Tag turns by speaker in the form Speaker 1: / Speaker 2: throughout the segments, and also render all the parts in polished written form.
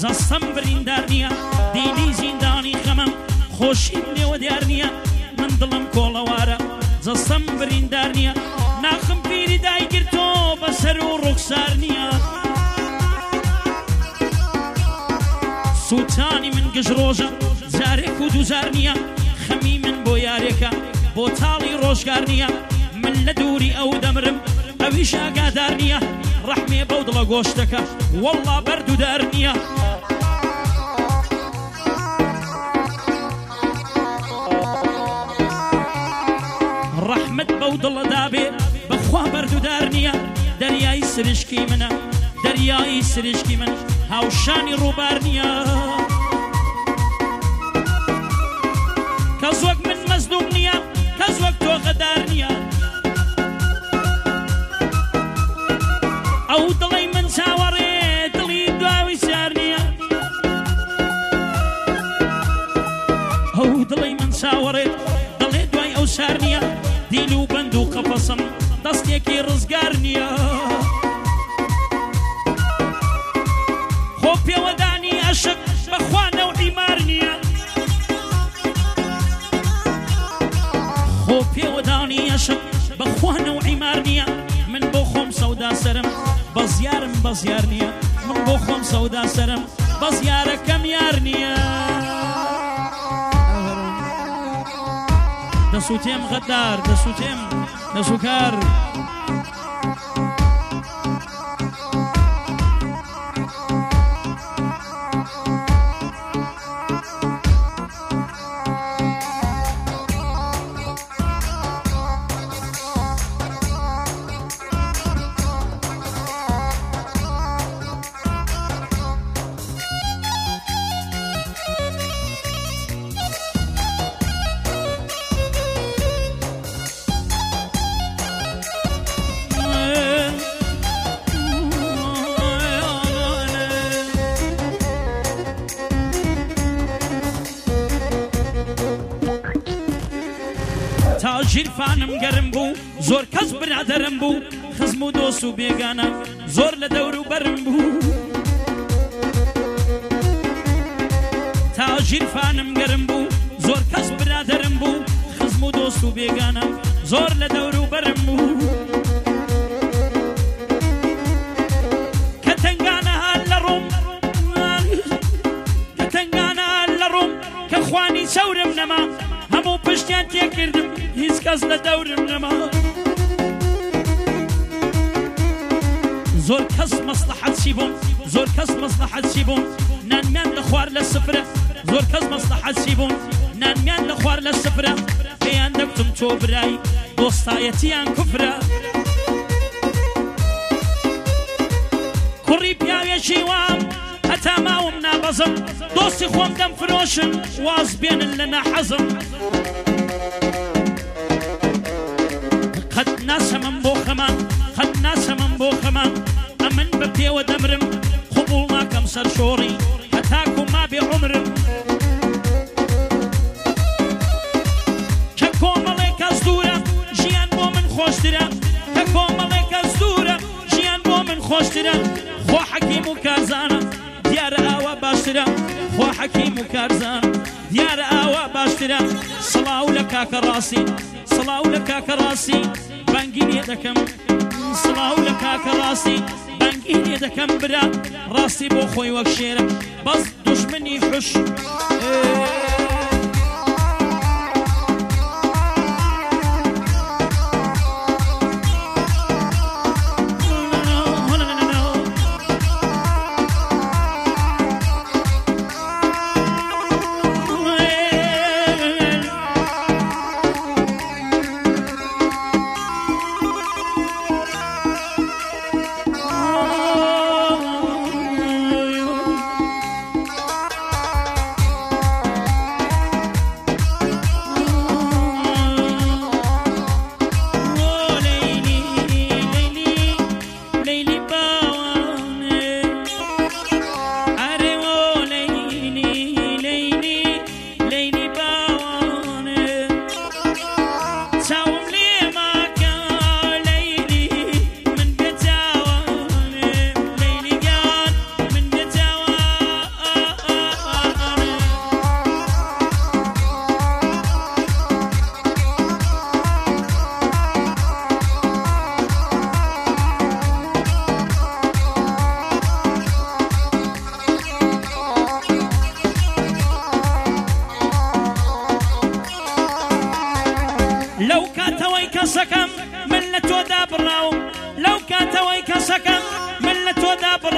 Speaker 1: جەستەم بریندار نییە دینی زیندانی خەمەم خۆشیم لێوە دیار نییە من دڵم کۆڵەوارە جەستەم بریندار نییە ناخم پیری دایگرتۆ بەسەر و ڕوخسار نییە سووتانی من گژڕۆژە جارێک و دووجار نییە خەمی من بۆ یارێکە بۆ تاڵی ڕۆژگار نییە من لە دووری ئەو دەمرم ئەویش ئاگادار نییە ڕەحمێ بەو دڵە گۆشتەکە وەڵڵا بەردوودار نییە ڕەحمت بەو دڵە دابێ بەخوا بەردوودار نییە دەریای سرشکی منە دەریای سرشکی من هاوشانی ڕووبار نییە کەس وەک من مەزلوم نییە کەس وەک تۆ غەدار نییە ئەو دڵی من چاوەڕێ دڵی دواوی سار نییە ئەو دڵی من چاوەڕێ دڵێ دوای ئەو سار نییە دیل و بەند و قەفەسم دەستێکی ڕزگار نییە خۆ پێوەدانی عەشق بەخوا نەوعی مار نییە خۆ پێوەدانی عەشق بەخوا نەوعی مار نییە من بۆ خۆم سەودا سەرم بەزیارم بەزیار نییە من بۆ خۆم سەودا سەرم بەزیارەکەم یار نییە دەسووتێم غەدار دەسووتێم دەسووکار ژیرفانم گەرم بوو زۆر کەس برادەرم بوو خزم و دۆست و بێگانە زۆر لە دەور و بەرم بوو تا ژیرفانم گەرم بوو زۆر کەس برادەرم بوو خزم و دۆست و بێگانە زۆر لە دەور و بەرم بوو کە تەنگانە هەر لە ڕۆم کە تەنگانە هەر لە ڕۆم کە خوانی چەورم نەما هەموو پشتیان تێکردم هیچ کەس لە دەورم نەما زۆر کەس مەسلحەتی بووم زۆر کەس مەسلحەتی بووم نانمیان لە خوار لە سفرە زۆر کەس مەسلحەتی بووم نانمیان لە خوار لە سفرە پێیان دەگوتم تۆ برای دۆستایەتیان کوفرە کوڕی پیاوێکی وام هەتا ماوم نابەزم دۆستی خۆم دەم فرۆشن واز بێنن لە ناحەزم قەت ناسەمم بۆ خەمان قەت ناسەمم بۆ خەمان ئەمن بە پێوە دەمرم قوبوڵ ناکەم سەرشۆڕی هەتاکو ما بێ عومرم کە کۆمەڵێ کەس دوورە ژیان بۆ من خۆشترە کە کۆمەڵێ کەس دوورە ژیان بۆ من خۆشترە خۆ حەکیم و کارزانە دیارە ئاوا باشترە خۆ حەکیم و کارزانە دیارە ئاوا باشترە سڵاو لە کاکە ڕاستی سڵاو لە کاکە ڕاستی بانگی لێ دەکەم سڵاو لە کاکە ڕاستی بانگی لێ دەکەم برا ڕاستی بۆ خۆی وەک شێرە بەس دوژمنی حوش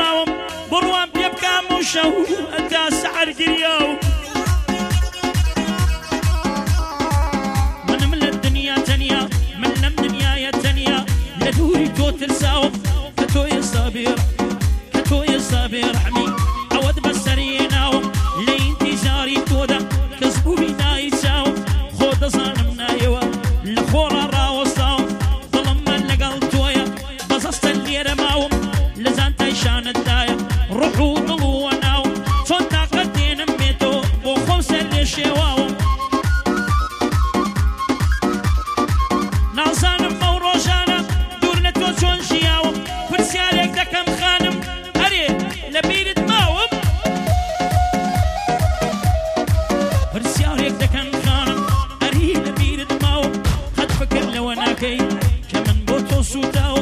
Speaker 1: ماوم بڕوان پێ بکام و شەو ئەتا سەحەر گریاو منم لە دنیا تەنیا من لەم دنیایە تەنیا لە دووری تۆ ترساوم کە تۆ ئێستا بێڕەحمی ئەوەت بەسەری ناوم لە ئینتیزاری تۆدا کەس بووی نایی چاوم خۆ دەزانم نایەوە لە خۆڕە ڕاوەستاوم دڵم من لەگەڵ تۆیە بەزەستە لێرە ماوم لە زانتای شانتدایە ڕوح و دڵ وە ناوم چۆن تاقەت دێنم بێتەوە بۆ خۆم سەر لێ شێواوم نازانم ئەو ڕۆژانە دوور لە تۆ چۆن ژیاوم پرسیارێک دەکەم خانم هەرێ لە بیرت ماوم پرسیارێک دەکەم خانم هەری لە بیرت ماوم قەت فکر لەوە ناکەی کە من بۆ تۆ سوتاوم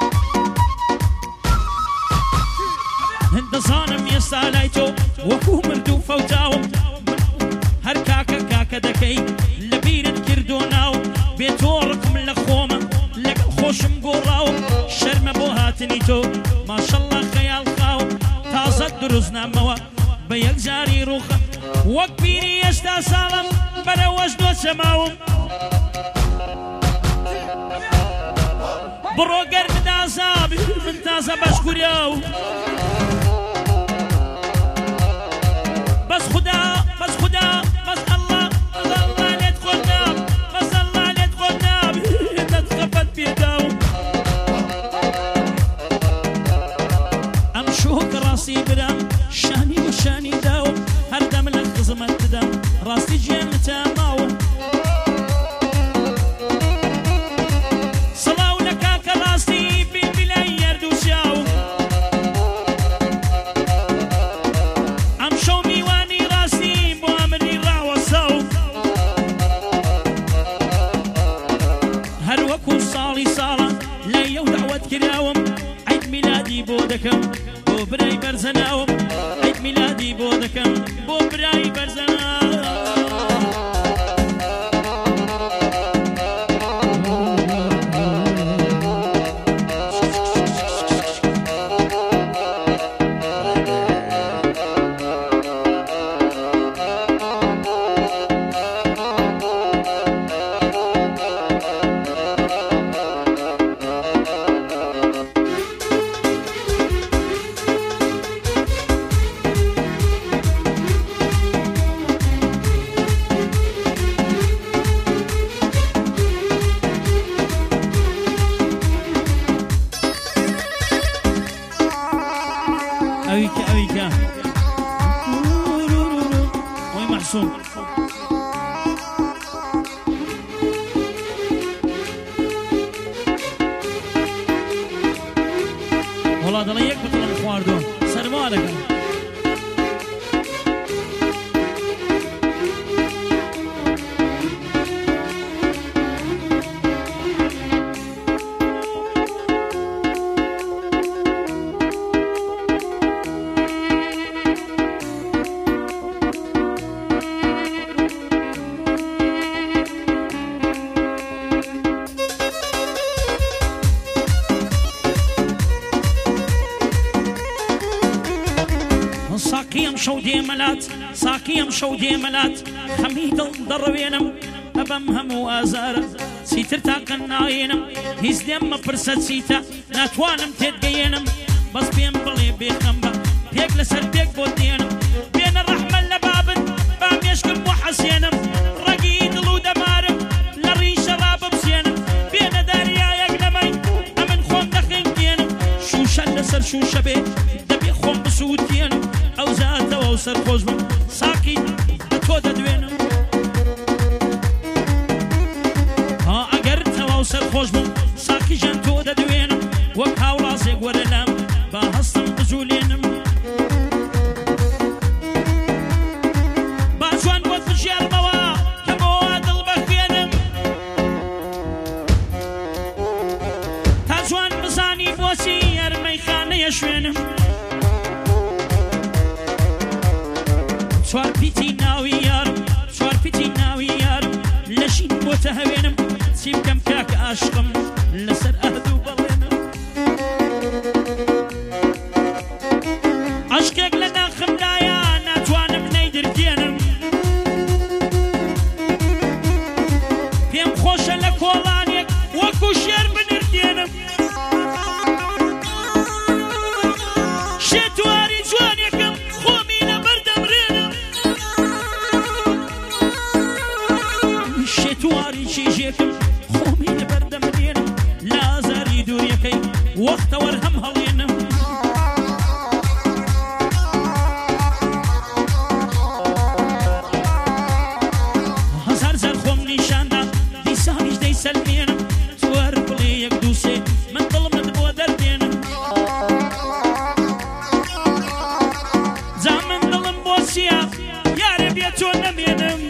Speaker 1: دەزانم ئێستا لای تۆ وەکو مرد و فەوتاوم هەر کاکە دەکەی لە بیرت کردو ناوم بێ تۆ ڕقم لە خۆمە لەگەڵ خۆشم گۆڕاوم شەرمە بۆ هاتنی تۆ ماشەڵڵا خەیاڵ خاوم تازە دروست نامەوە بە یەک جاری ڕووخە وەک بیری هێشتا ساڵم بەرەوەش دۆ چەماوم بڕۆ گەرم دازابی من تازە بەشکوریاو بس خدا بس الله لێت خۆنام بس الله لێت خۆنام دەتخەفەت پێداوم ئەم شۆک ڕاستی برام شانی و شانی داوم هەردەم لە خزمەت دەدەم ڕاستی گیان تاماوم سڵاو لە کاکە ڕاستی بیلای یەردوو چاوم ئەم شەو میوانی ڕاستی بۆ ئەمری ڕاوەساوم هەر وەکو ساڵی ساڵە لە یەو داوەت کراوم عید میلادی بۆ دەکەم بۆ برای بەرزەناوم عید میلادی بۆ دەکەم بۆ برای بەرزەناوم ئەویکە ئەوی مەحسووم وەڵا دەڵێ یەک بتڵم خواردووە سەرما دەکەم ساقیم شەو دێمەلات خەمی دڵ دەڕەوێنم ئەبەم هەموو ئازارە چیتر تاقە ناوێنم هیچ لێم مەپرسە چیتە ناتوانم تێت گەیێنم بەس پێم بڵێ بێخەم بە پێک لەسەر پێک بۆ دێنم بێنە ڕەحمە لە بابن با مێشکم بۆ حەسێنم ڕەگی دڵ و دەمارم لە ڕیشە ڕاببسێنم بێنە داریایەک لەمەی ئەمن خۆم دەخێنکێنم شوشە لەسەر شوشە بێ دەبێ خۆم بسووتێنم ئەو زاتەوە و سەرخۆش بم ساقی بە تۆ دەدوێنم ئەگەر تەوا و سەرخۆش بم ساقی ژەن تۆ دەدوێنم وەک هاوڕازێک وەرە لام با هەستم بجوولێنم با جوان بۆت بژێڕمەوە کە بۆوا دڵ بەخوێنم تا جوان بزانی بۆچی یارمەی خانەیە شوێنم چوار پیتی ناوی یارم لەشین بۆتە هەوێنم چی بکەم کاکە عاشقم لەسەر ئەهدوو بەڵێنم شێتواری جوانێکم خۆمی لە بەردەمرێنم شێتواری چێژێکم خۆمی لە بەردەمرێنم لازاری دووریەکەی وەختە وەرهەم هەڵێنم هەزار زەر خۆم نیشاندا دیسانیش دەیسەلمێنم توەر بڵێ یەک دووسێ من دڵمت بۆ دەردێنم جا من دڵم بۆ چیە یارە بێ تۆ نەمێنم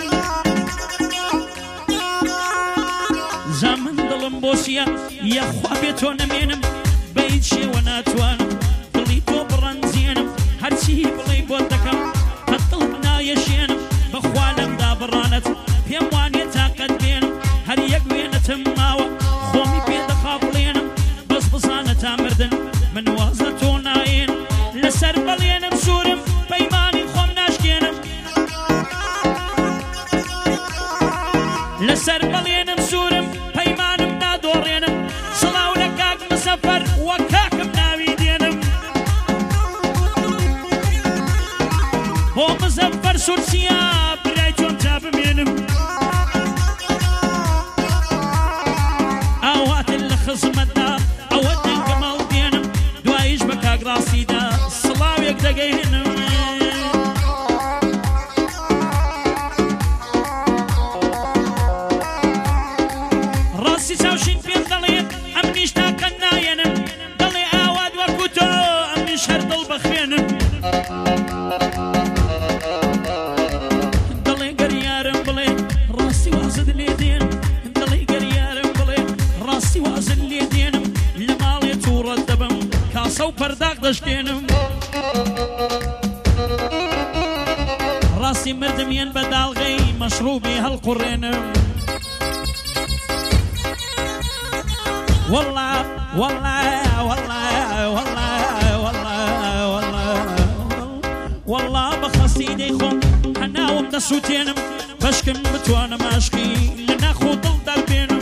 Speaker 1: جا من دڵم بۆ چیە یەخوا بێ تۆ نەمێنم بە هیچ شێوە ناتوانم دڵی تۆ بڕەنجێنم هەرچی بڵێ بۆ دەکەم قەت دڵت نایەشێنم بەخوا لەمدا بڕانەت پێم وانێ تاقەت بێنم هەر یەک وێنەتم ماوە خۆمی پێدەخا بڵێنم بەس بزانە تا مردن من وازە تۆ نایێنم لەسەر بەڵێنم سوورم پەیمانی خۆم ناشکێنم لەسەر بەڵێنم سوورم پەیمانم نادۆڕێنم سڵاو لە کاک مسەفەر وە کاکم ناوی دێنم بۆ مزەفەر سورسیا برای تۆم تا بمێنم ئاواتن لە خزمەتدا ئەوە دەنگە ماڵ دێنم دواییش بە کاک ڕاستیدا سڵاوێک دەگەیهێنم ڕاستی چاوشین پێم دەڵێ ئەمنیش تاکە نایەنم دەڵێ ئاوات وەکو تۆ ئەمنیش هەر دڵ بەخوێنم دەڵێ گەریارم بڵێ ڕاستی وازت لێ دێنم دەڵێ گەریارم بڵێ ڕاستی وازت لێ دێنم لە ماڵێ تووڕەت دەبم کاسە و پەرداق دەشکێنم ڕاستی مردمێن بە داڵغەی مەشروبی هەڵقوڕێنم والله والله والله والله والله والله والله بخسيدي خم أنا ومدا سوتينم بشكم بتوانا ماشكي لنا خو ضل دربينم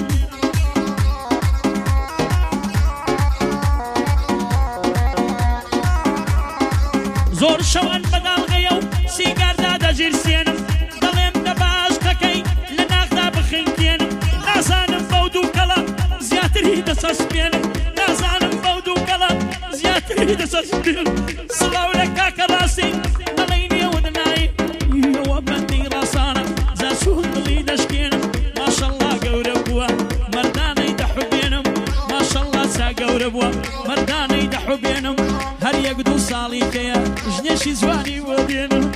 Speaker 1: زور شوان بدال غيو سيجار دادا جيرسينم ضليم دباش تكي لنا خدا بخنكينم ناسانم فودو كلا زياتري دساس بينم نازانم بودو كلا زياتري دساس بينم صلاو لك كراسي نليني ودناي يو بندي راسانا زاسون دلي دشكينم ما شاء الله قوربوا مرداني دحو بينم ما شاء الله سا قوربوا مرداني دحو بينم هر يقدو صالي كيا جنيشي زواني ودينم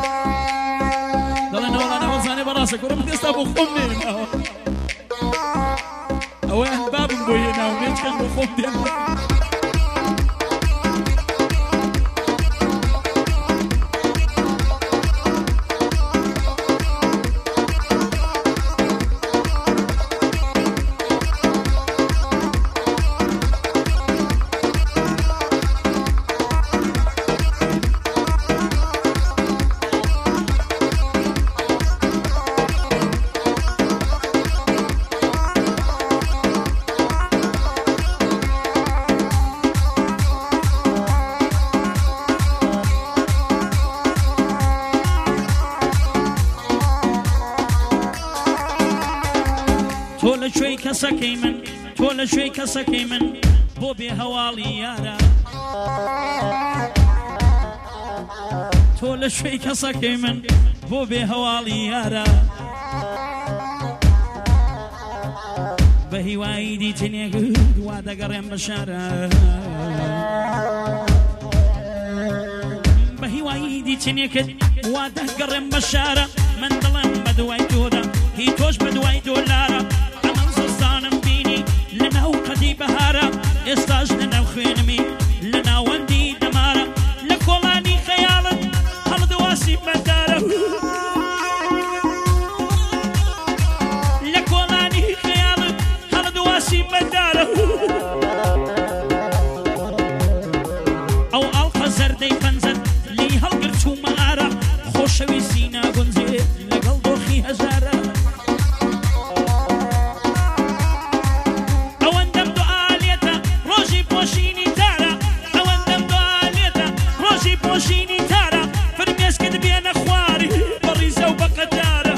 Speaker 1: دلنا ولا نوزاني براسك ورمت يستابو خمين وين باب بوينا ومين كان بخوف ديالنا تۆ لە شوێی کەسەکەی من تۆ لە شوێی کەسەکەی من بۆ بێ هەواڵی یارە تۆ لە شوێی کەسەکەی من بۆ بێ هەواڵی یارە بە هیوایی دیتنێک وا دەگەڕێم بە شارە بە هیوایی دیتنێکت وا دەگەڕێم بە شارە من دڵم بە دوای تۆدا هی تۆش بە دوای دۆلارە لناو قدي بهارة استاج لناو خينمي لناو وندي دمارة لكولاني خيالت هل دواسي مدارة لكولاني خيالت هل دواسي مدارة او القى زردي فنزت لي هل قرتو مغارة خوشوي سينا قنزي لقل دوخي هزارة وشيني تارا أوندم دعا خۆشینی تارە فرمێسکت بێنە خواری بەڕیزە و بەقەدارە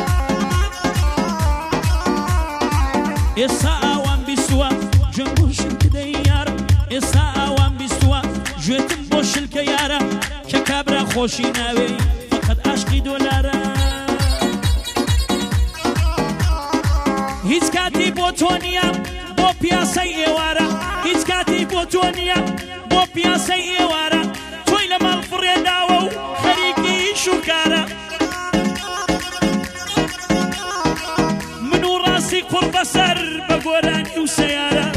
Speaker 1: ئێستا ئاوان بیستووە گوێم بۆ شلکدەی یارە ئێستا ئاوان بیستووە گوێتم بۆ شلکە یارە کە کابرا خۆشی ناوێ فەقەت عاشقی دۆلارە هیچ کاتی بۆ تۆ نییە بۆ پیاسەی ئێوارە هیچ کاتی بۆ تۆ نییە بۆ پیاسەی ئێوارە تۆی لە ماڵ فڕێداوە و خەریکی شوکارە من و ڕاستی قوڕ بەسەر بە گۆرانی و سەیارە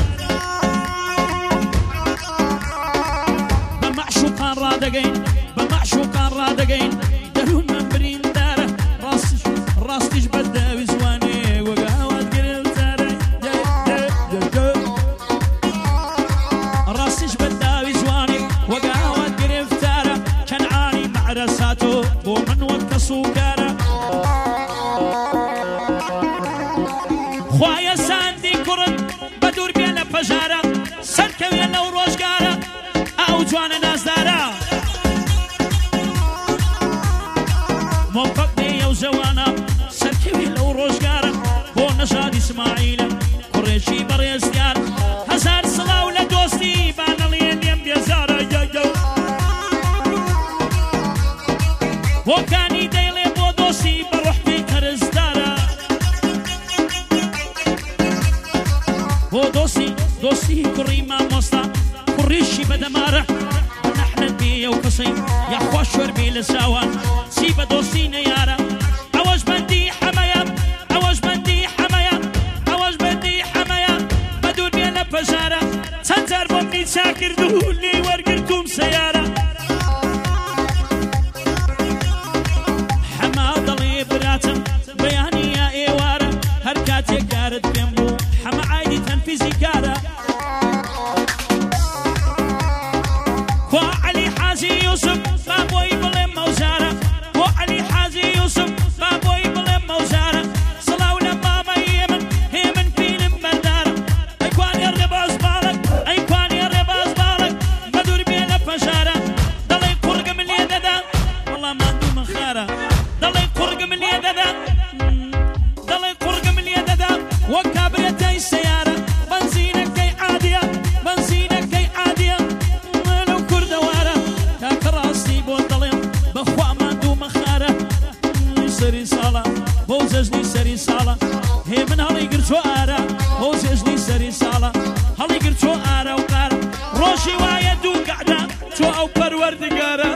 Speaker 1: بە مەعشوقان ڕادەگەین بە مەعشوقان ڕادەگەین دەروونمان بریندارە ڕاستیش بەداوی زوانێ وەگاوات گرفتارە ڕاستیش بەداوی زوانێ وەگاوات گرفتارە کەنعانی مەعرەساتۆ بۆ من وەک کەسوکارە خوایە ساندی کوڕت بە دوور بێ لە پەژارە سەرکەوێ لەو ڕۆژگارە ئاو جوانە نازدارە مۆفەق دێ ئەو جەوانە سەرکەوێ لەو ڕۆژگارە بۆ نەژاد ئیسماعیلە کوڕێکی بەڕێزیار هەزار سڵاو لە دۆستی بانەڵێ لێم بێزارە بۆکانی دەیڵێ بۆ دۆستی بە ڕوحی کەرزدارە بۆ دۆستی کوڕی مامۆستا کوڕیشی بەدەمارە نەحلت بێ ئەو کەسەی یاخوا شوێر بێ لە چاوان چی بە دۆستی نەیارە ئەوەش بەندی حەمەیە ئەوەش بەندی حەمەیە ئەوەش بەندی حەمەیە بە دوور بێ لە پەژارە چەند جار بۆم نیچا کرد و لێ وەرگرتوم سەیارە حەما دەڵێ براتم بەیانیە ئێوارە هەر کاتێک کارت پێم بوو حەما عایدی تەنفیزی کارە بۆ عەلی حاجی یوسف با بۆی بڵێم مەوزارە بۆ عەلی حاجی یوسف با بۆی بڵێم مەوزارە سڵاو لە مامەیە من هێ من فیلم بەردارە ئەیکوانێ ڕێباز باڵک ئەیکوانێ ڕێباز باڵک بە دوور بێ لە پەژارە دەڵێ قوڕگم لێ دەدا وەڵام ماندوومە خارە دەڵێ قوڕگم لێ دەدا دەڵێ قوڕگم لێ دەدا وەک کابرێتەی سەیارە بەنزینەکەی عادیە بەنزینەکەی عادیە لەو کوردەوارە کاکە ڕاستی بۆ دەڵێم بەخوا ماندوومە خارە سەری ساڵە بۆ جەژنی سەری ساڵە هێ من هەڵی گرچۆ ئارە بۆ جەژنی سەری ساڵە هەڵی گرچۆ ئارە و قارە ڕۆژی وایە دوو گەعدە چۆ ئەو پەروەردگارە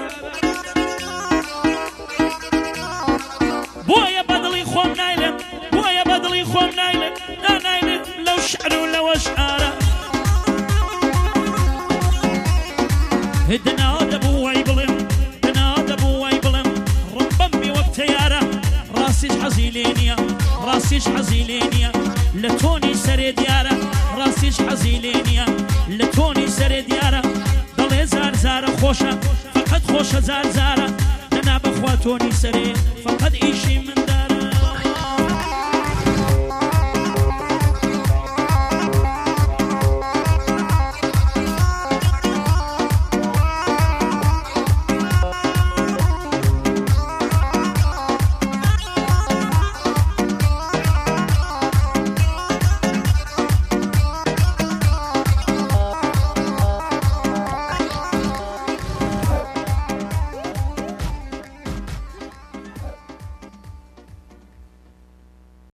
Speaker 1: بۆیە بەدڵی خۆم نایلێم بۆیە بەدڵی خۆم نایلێم نانایلێم لەو شعر و لەوە شعارە دنا دەبوو وای بڵێم دنا دەبوو وای بڵێم ڕبەم بێ وەک تەیارە ڕاستیش حەزی لێ نییە ڕاستیش حەزی لێ نییە لە تۆنی سەرێ دیارە ڕاستیش حەزی لێ نییە لە تۆنی سەرێ دیارە دەڵێ زار زارە خۆشە فەقەت خۆشە زار زارە دەنا بەخوا تۆنی سەرێ فەقەت ئیشی من